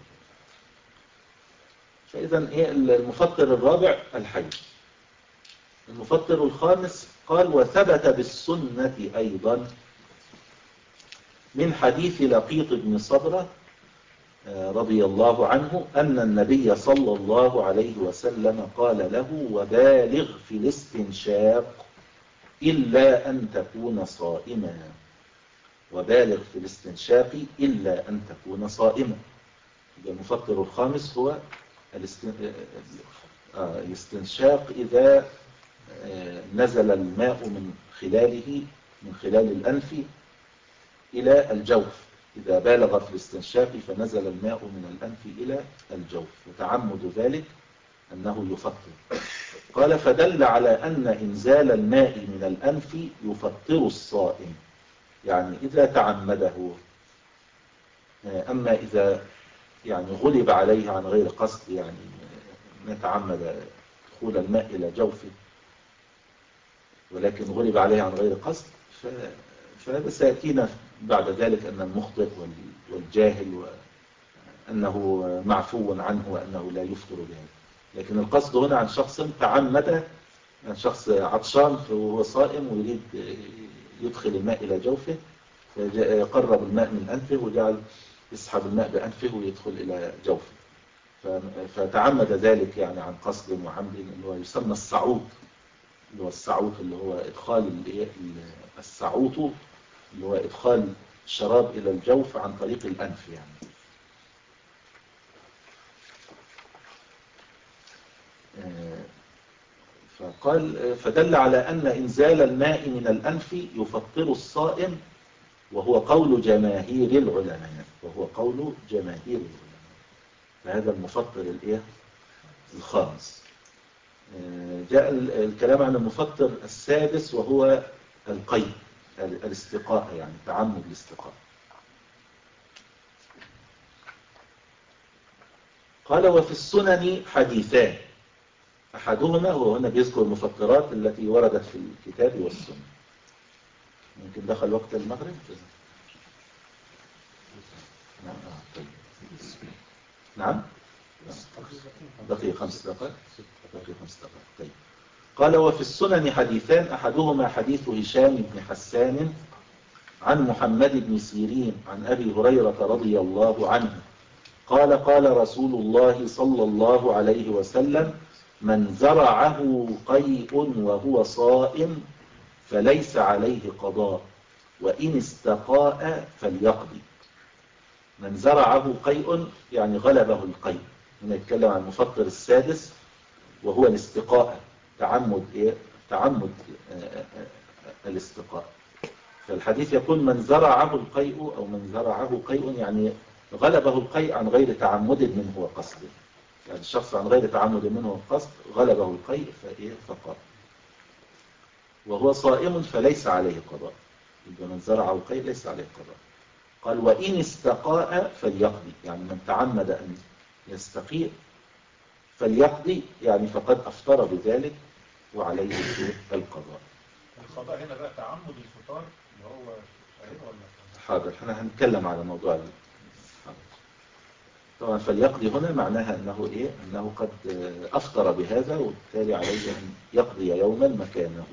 فإذا المفطر الرابع الحيض. المفطر الخامس قال: وثبت بالسنة أيضا من حديث لقيط بن صبرة رضي الله عنه أن النبي صلى الله عليه وسلم قال له: وبالغ في الاستنشاق إلا أن تكون صائما. وبالغ في الاستنشاق إلا أن تكون صائما. المفطر الخامس هو الاستنشاق إذا نزل الماء من خلاله، من خلال الأنف إلى الجوف. إذا بالغ في الاستنشاق فنزل الماء من الأنف إلى الجوف، وتعمد ذلك أنه يفطر. قال: فدل على أن إنزال الماء من الأنف يفطر الصائم، يعني إذا تعمده. أما إذا يعني غلب عليه عن غير قصد، يعني نتعمد دخول الماء إلى جوفه ولكن غلب عليه عن غير قصد، فهذا سيأتينا بعد ذلك أن المخطئ والجاهل وأنه معفو عنه وأنه لا يفطر بهذا. لكن القصد هنا عن شخص تعمد، عن شخص عطشان وهو صائم ويريد يدخل الماء إلى جوفه، فقرب الماء من أنفه وجعل يسحب الماء بأنفه ويدخل إلى جوفه، فتعمد ذلك يعني عن قصد وعمد، اللي هو يسمى الصعوط، اللي هو الصعوط اللي هو إدخال الصعوط اللي هو إدخال الشراب إلى الجوف عن طريق الأنف يعني. فقال: فدل على أن إنزال الماء من الأنف يفطر الصائم، وهو قول جماهير العلماء، فهذا المفطر الخامس. جاء الكلام عن المفطر السادس وهو القيء، الاستقاء، يعني تعمد الاستقاء. قال: وفي السنن حديثان، أحدهما، وهنا بيذكر المفطرات التي وردت في الكتاب والسنة. ممكن دخل وقت المغرب؟ نعم. طيب. نعم. دقيقة 5 دقائق. طيب. قال: وفي السنن حديثان، أحدهما حديث هشام بن حسان عن محمد بن سيرين عن أبي هريرة رضي الله عنه قال قال رسول الله صلى الله عليه وسلم: من زرعه قيء وهو صائم فليس عليه قضاء، وإن استقاء فليقضي. من زرعه قيء يعني غلبه القيء. هنا يتكلم عن المفطر السادس وهو الاستقاء، تعمد الاستقاء. فالحديث يقول من زرعه القيء أو من زرعه قيء يعني غلبه القيء عن غير تعمد منه وقصد. يعني الشخص عن غير تعمد منه وقصد غلبه القيء فقال وهو صائم فليس عليه قضاء. يبقى من زرعه القيء ليس عليه قضاء. قال وإن استقاء فليقضي، يعني من تعمد أن يستقيء فليقضي، يعني فقد أفطر بذلك وعليه القضاء. القضاء هنا بقى تعمد الفطار اللي هو ولا حاضر، احنا هنتكلم على موضوع طبعا. فليقضي هنا معناها أنه قد أفطر بهذا، وبالتالي عليه أن يقضي يوما مكانه.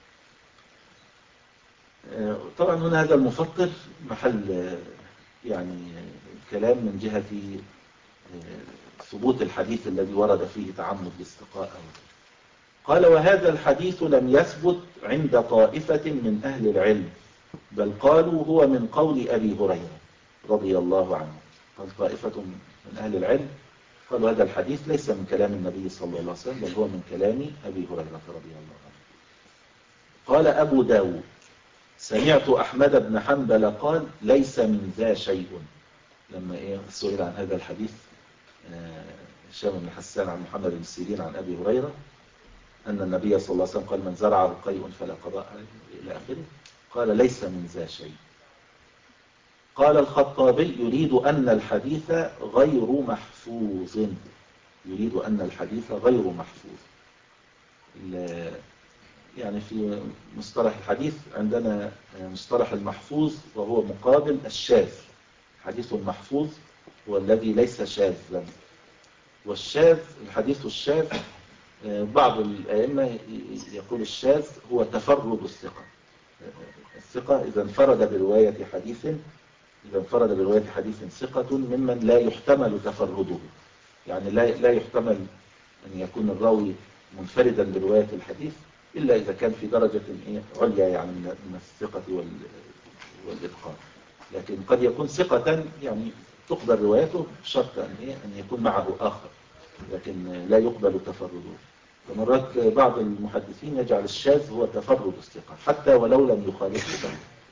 طبعا هنا هذا المفطر محل يعني كلام من جهة ثبوت الحديث الذي ورد فيه تعمد الاستقاء. قال وهذا الحديث لم يثبت عند طائفة من أهل العلم، بل قالوا هو من قول أبي هريرة رضي الله عنه. قال طائفة من أهل العلم قالوا هذا الحديث ليس من كلام النبي صلى الله عليه وسلم، بل هو من كلام أبي هريرة رضي الله عنه. قال أبو داود سمعت أحمد بن حنبل قال ليس من ذا شيء. لما سئل عن هذا الحديث هشام بن حسان عن محمد بن سيرين عن أبي هريرة أن النبي صلى الله عليه وسلم قال من زرعه قيء فلا قضاء عليه إلى آخره، قال ليس من ذا شيء. قال الخطابي يريد أن الحديث غير محفوظ، يريد أن الحديث غير محفوظ. يعني في مصطلح الحديث عندنا مصطلح المحفوظ وهو مقابل الشاذ. الحديث المحفوظ هو الذي ليس شاذا، والشاذ الحديث الشاذ بعض الأئمة يقول الشاذ هو تفرد الثقة. الثقة إذا انفرد برواية حديث ثقة ممن لا يحتمل تفرده، يعني لا يحتمل أن يكون الراوي منفردا برواية الحديث إلا إذا كان في درجة عليا يعني من الثقة والإتقان. لكن قد يكون ثقة يعني تقبل روايته بشرط أن يكون معه آخر، لكن لا يقبل تفرده. فمرات بعض المحدثين يجعل الشاذ هو تفرد الثقة حتى ولو لم يخالفه.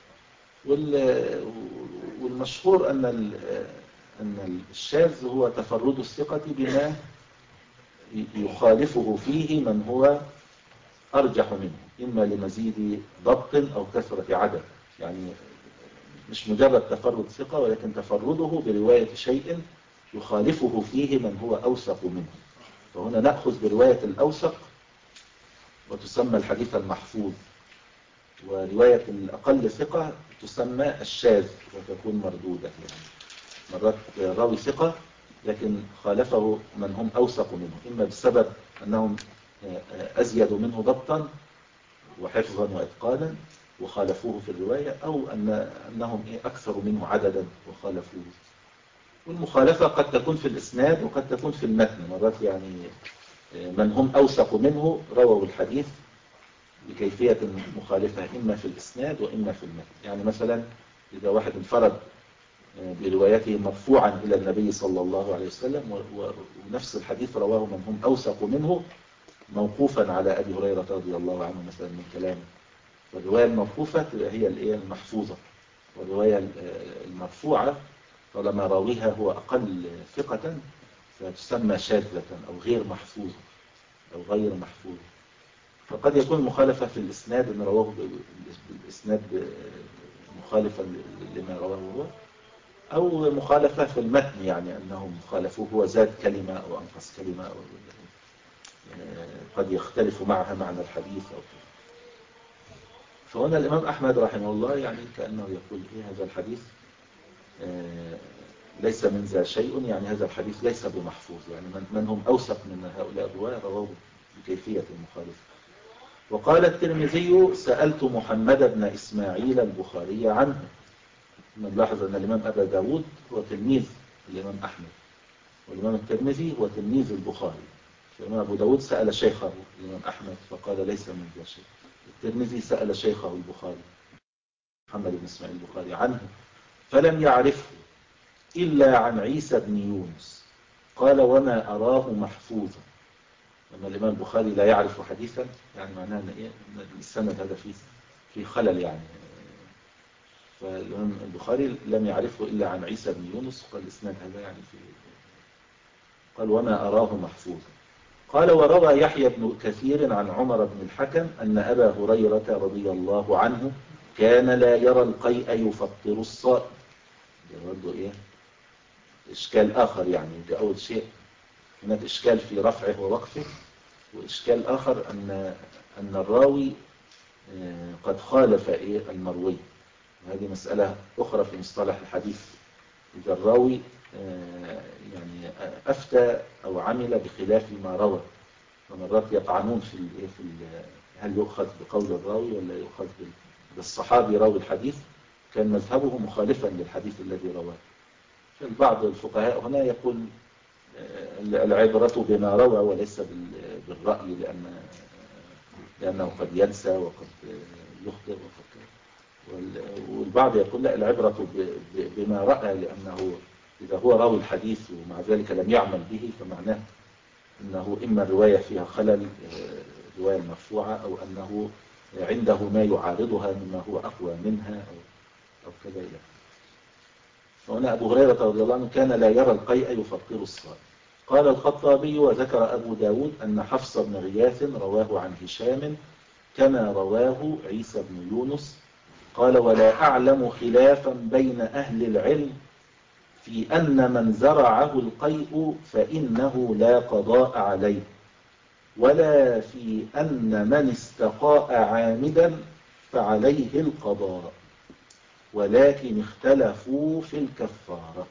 والمشهور أن الشاذ هو تفرد الثقة بما يخالفه فيه من هو أرجح منه، إما لمزيد ضبط أو كثرة عدد. يعني مش مجرد تفرد ثقة، ولكن تفرده برواية شيء يخالفه فيه من هو أوثق منه. فهنا نأخذ برواية الأوثق وتسمى الحديث المحفوظ، ورواية الأقل ثقة تسمى الشاذ وتكون مردودة. يعني مرات راوي ثقة لكن خالفه من هم أوثق منه، إما بسبب أنهم أزيد منه ضبطا وحفظا وإتقانا وخالفوه في الرواية، أو أنهم أكثر منه عددا وخالفوه. والمخالفة قد تكون في الإسناد وقد تكون في المتن. مرات يعني من هم أوثق منه رووا الحديث بكيفية مخالفة إما في الإسناد وإما في المتن. يعني مثلا إذا واحد انفرد بروايته مرفوعا إلى النبي صلى الله عليه وسلم ونفس الحديث رواه من هم أوثق منه موقوفا على أبي هريرة رضي الله عنه مثلا من كلامه، والرواية الموقوفة هي المحفوظة، والرواية المرفوعة طالما راويها هو أقل ثقة فتسمى شاذة أو غير محفوظة أو غير محفوظة. فقد يكون مخالفة في الإسناد أن رواه بالإسناد مخالفة لما رواه هو، أو مخالفة في المتن يعني أنهم خالفوه هو زاد كلمة أو أنقص كلمة أو قد يختلف معها معنى الحديث أو كده. فهنا الإمام أحمد رحمه الله يعني كأنه يقول هذا الحديث ليس من ذا شيء، يعني هذا الحديث ليس بمحفوظ، يعني من هم أوثق من هؤلاء الرواة رواه بكيفية مخالفة. وقال الترمذي سألت محمد بن إسماعيل البخاري عنه. من لاحظ أن الإمام أبا داود هو تلميذ الإمام أحمد، والإمام الترمذي هو تلميذ البخاري. الإمام أبو داود سأل شيخه الإمام أحمد فقال ليس من ذا شيء. الترمذي سأل شيخه البخاري محمد بن إسماعيل البخاري عنه فلم يعرفه إلا عن عيسى بن يونس، قال وما أراه محفوظا. لما الإمام البخاري لا يعرف حديثا يعني معناه أن السند هذا فيه خلل يعني. فالإمام البخاري لم يعرفه إلا عن عيسى بن يونس، قال الإسناد هذا يعني قال وما أراه محفوظا. قال وروى يحيى بن كثير عن عمر بن الحكم أن أبا هريرة رضي الله عنه كان لا يرى القيء يفطر الصائم. برضه إيه إشكال آخر يعني. ده أول شيء هناك إشكال في رفعه ووقفه، وإشكال آخر أن الراوي قد خالف المروي. وهذه مسألة أخرى في مصطلح الحديث. إذا الراوي يعني أفتى أو عمل بخلاف ما روى، فمرات يطعنون في هل يؤخذ بقول الراوي ولا يؤخذ بالصحابي راوي الحديث، كان مذهبه مخالفا للحديث الذي رواه. بعض الفقهاء هنا يقول العبرة بما روى وليس بالرأي، لأنه قد ينسى وقد يخطئ والبعض يقول لا، العبرة بما رأى، لأنه إذا هو راوي الحديث ومع ذلك لم يعمل به فمعناه أنه إما الرواية فيها خلل، رواية مرفوعة، أو أنه عنده ما يعارضها مما هو أقوى منها أو كذا يعني. فهنا أبو هريرة رضي الله عنه كان لا يرى القيء يفطر الصائم. قال الخطابي وذكر أبو داود أن حفص بن غياث رواه عن هشام كما رواه عيسى بن يونس. قال ولا أعلم خلافا بين أهل العلم في أن من زرعه القيء فإنه لا قضاء عليه، ولا في أن من استقاء عامدا فعليه القضاء، ولكن اختلفوا في الكفارة.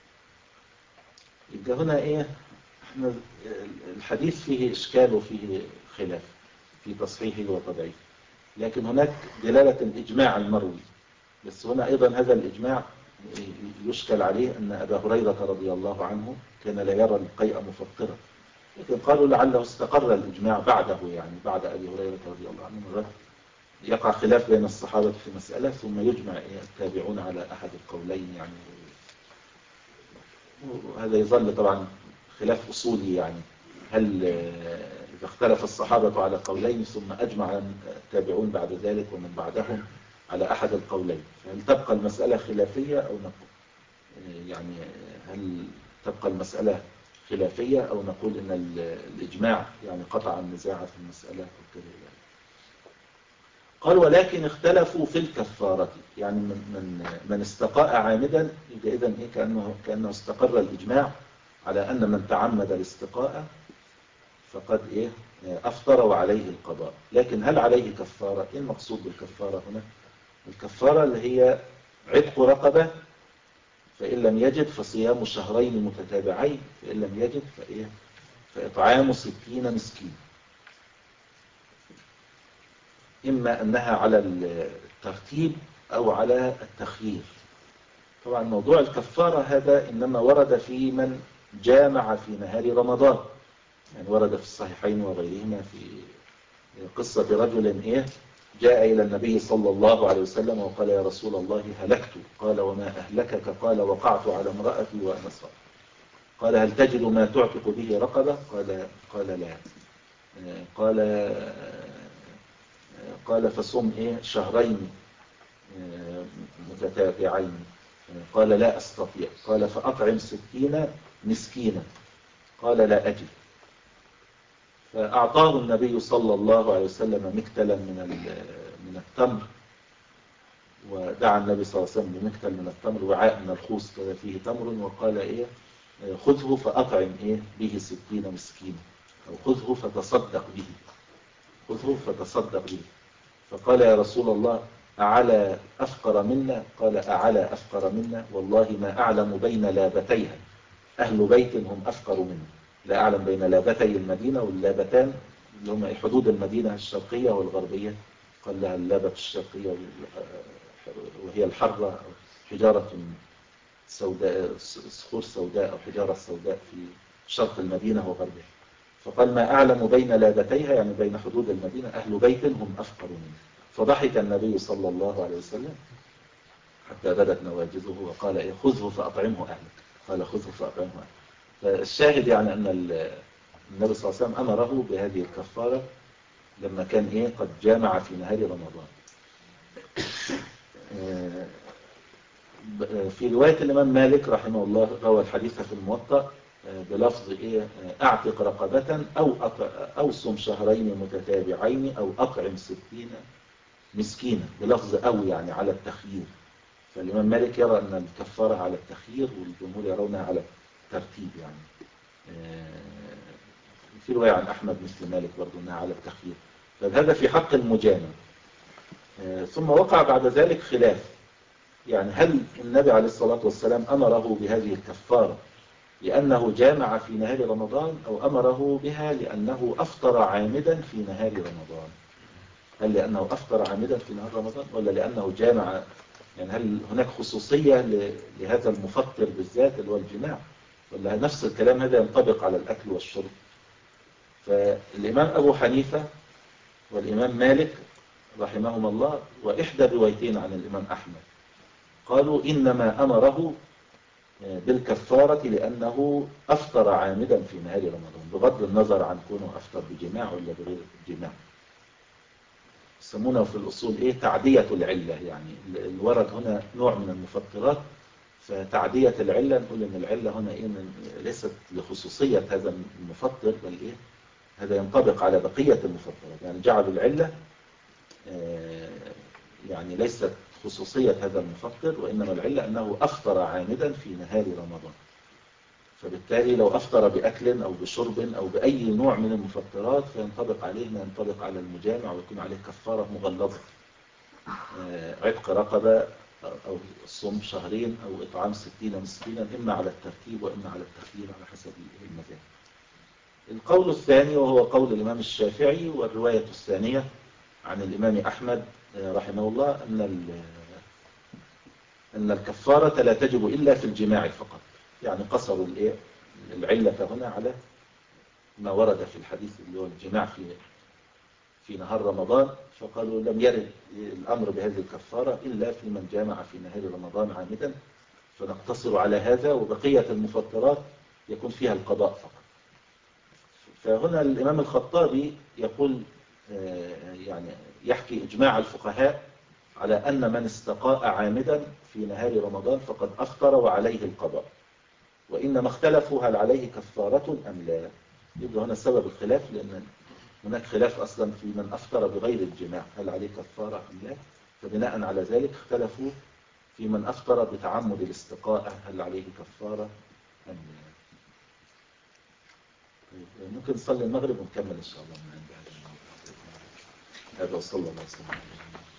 يبقى هنا احنا الحديث فيه إشكال وفيه خلاف في تصحيحه وتضعيفه، لكن هناك دلالة الإجماع المروي. بس هنا أيضا هذا الإجماع يشكل عليه أن أبا هريرة رضي الله عنه كان لا يرى القيء مفطرا، لكن قالوا لعله استقر الإجماع بعده، يعني بعد أبي هريرة رضي الله عنه مرة يقع خلاف بين الصحابة في مسألة ثم يجمع التابعون على أحد القولين يعني. وهذا يظل طبعا خلاف أصولي، يعني هل إذا اختلف الصحابة على قولين ثم أجمع التابعون بعد ذلك ومن بعدهم على أحد القولين، فهل تبقى المسألة خلافية أو نقول يعني هل تبقى المسألة خلافية أو نقول إن الإجماع يعني قطع النزاع في المسألة أو كذا يعني. قال ولكن اختلفوا في الكفارة، يعني من استقاء عامدا يبقى إذن كأنه استقر الإجماع على أن من تعمد الاستقاء فقد أفطر وعليه القضاء. لكن هل عليه كفارة؟ إيه المقصود بالكفارة هنا؟ الكفارة اللي هي عتق رقبة، فإن لم يجد فصيام شهرين متتابعين، فإن لم يجد فإطعام 60 مسكين. إما أنها على الترتيب أو على التخيير. طبعا موضوع الكفارة هذا إنما ورد في من جامع في نهار رمضان، يعني ورد في الصحيحين وغيرهما في قصة رجل جاء إلى النبي صلى الله عليه وسلم وقال يا رسول الله هلكت. قال وما أهلكك؟ قال وقعت على امرأتي وأنا صائم. قال هل تجد ما تعتق به رقبة؟ قال لا. قال فصم شهرين متتابعين. قال لا أستطيع. قال فأطعم 60 مسكينا. قال لا أجد. فأعطاه النبي صلى الله عليه وسلم مكتلا من التمر، ودعا النبي صلى الله عليه وسلم بمكتل من التمر، وعاء من الخوص فيه تمر، وقال خذه فأطعم به 60 مسكين، أو خذه فتصدق به. خذه فتصدق به. فقال يا رسول الله أعلى أفقر منا؟ قال أعلى أفقر منا والله ما أعلم بين لابتيها، أهل بيت هم أفقر منا. لا أعلم بين لابتي المدينة، واللابتان اللي هم حدود المدينة الشرقية والغربية، قال لها اللابة الشرقية وهي الحرة حجارة سوداء، صخور سوداء أو حجارة سوداء في شرق المدينة وغربها. فقال ما أعلم بين لابتيها، يعني بين حدود المدينة، أهل بيت هم أفقر منه. فضحك النبي صلى الله عليه وسلم حتى بدت نواجذه وقال إيه خذه فأطعمه أهلك. قال خذه فأطعمه أهلك. فالشاهد يعني أن النبي صلى الله عليه وسلم أمره بهذه الكفارة لما كان إيه قد جامع في نهار رمضان. في رواية الإمام مالك رحمه الله روى الحديث في الموطأ بلفظ إيه أعتق رقبة أو صم شهرين متتابعين أو أطعم 60 مسكينا، بلفظ أو يعني على التخيير. فالإمام مالك يرى أن الكفارة على التخيير والجمهور يرونها على الترتيب يعني. في رواية عن أحمد مثل مالك برضو أنها على التخيير. فهذا في حق المجامع. ثم وقع بعد ذلك خلاف، يعني هل النبي عليه الصلاة والسلام أمره بهذه الكفارة لأنه جامع في نهار رمضان أو أمره بها لأنه أفطر عامدا في نهار رمضان؟ هل لأنه أفطر عامدا في نهار رمضان ولا لأنه جامع؟ يعني هل هناك خصوصية لهذا المفطر بالذات اللي هو الجماع، ولا نفس الكلام هذا ينطبق على الأكل والشرب؟ فالإمام أبو حنيفة والإمام مالك رحمهما الله وإحدى الروايتين عن الإمام أحمد قالوا إنما أمره بالكفارة لأنه أفطر عامدا في نهار رمضان، بغض النظر عن كونه أفطر بجماع ولا بغير جماع. يسمونه في الأصول إيه تعدية العلة، يعني الورد هنا نوع من المفطرات، فتعدية العلة نقول إن العلة هنا إيه ليست لخصوصية هذا المفطر، بل إيه هذا ينطبق على بقية المفطرات. يعني جعل العلة يعني ليست خصوصية هذا المفطر، وإنما العلة أنه أفطر عامدا في نهار رمضان. فبالتالي لو أفطر بأكل أو بشرب أو بأي نوع من المفطرات فينطبق عليه ما ينطبق على المجامع، ويكون عليه كفارة مغلظة، عتق رقبة أو صوم شهرين أو إطعام 60 مسكينا، إما على الترتيب وإما على التخيير على حسب المذاهب. القول الثاني وهو قول الإمام الشافعي والرواية الثانية عن الإمام أحمد رحمه الله أن الكفارة لا تجب إلا في الجماع فقط، يعني قصروا العلة هنا على ما ورد في الحديث اللي هو الجماع في نهار رمضان، فقالوا لم يرد الأمر بهذه الكفارة إلا في من جامع في نهار رمضان عامدا، فنقتصر على هذا، وبقية المفطرات يكون فيها القضاء فقط. فهنا الإمام الخطابي يقول يعني يحكي إجماع الفقهاء على أن من استقاء عامدا في نهار رمضان فقد أفطر وعليه القضاء، وإنما اختلفوا هل عليه كفارة أم لا. يبقى هنا سبب الخلاف، لأن هناك خلاف أصلا في من أفطر بغير الجماع هل عليه كفارة أم لا، فبناء على ذلك اختلفوا في من أفطر بتعمد الاستقاء هل عليه كفارة أم لا. ممكن نصلي المغرب ونكمل إن شاء الله من عند هذا. وصلى الله وسلم.